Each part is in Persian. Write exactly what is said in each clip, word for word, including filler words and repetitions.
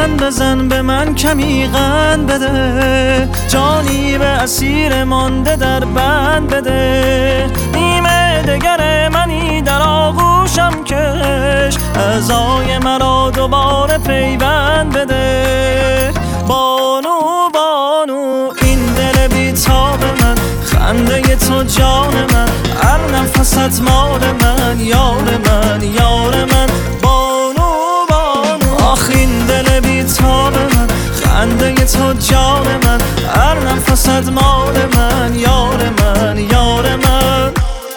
لبخند بزن به من کمی قند بده، جانی به اسیر مانده در بند بده. نیمه دگر منی در آغوشم کش، اعضای مرا دوباره پیوند بده. بانو بانو این دل بیتاب من، خنده تو جان من، هر نفست مال من، یار من یار من. بانو بانو آخ این دل بیتاب من، خنده تو جان من، هر نفست مال من، یار من یار من.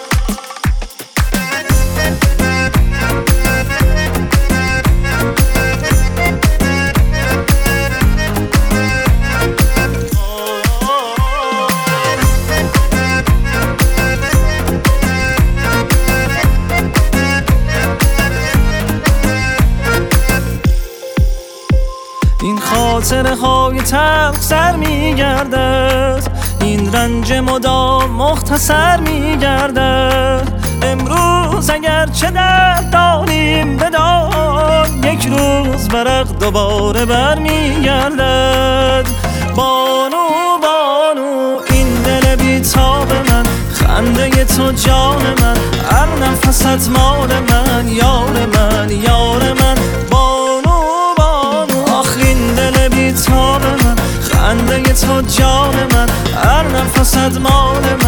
این خاطره های تلخ سر می گردد، این رنج مدام مختصر می گردد. امروز اگر چه درد داریم بدان، یک روز ورق دوباره بر می گردد. بانو بانو این دل بیتاب من، خنده تو جان من، هر نفست مال من، یار من یار من. بانو بیتاب من، خنده تو جان من، هر نفست مال من.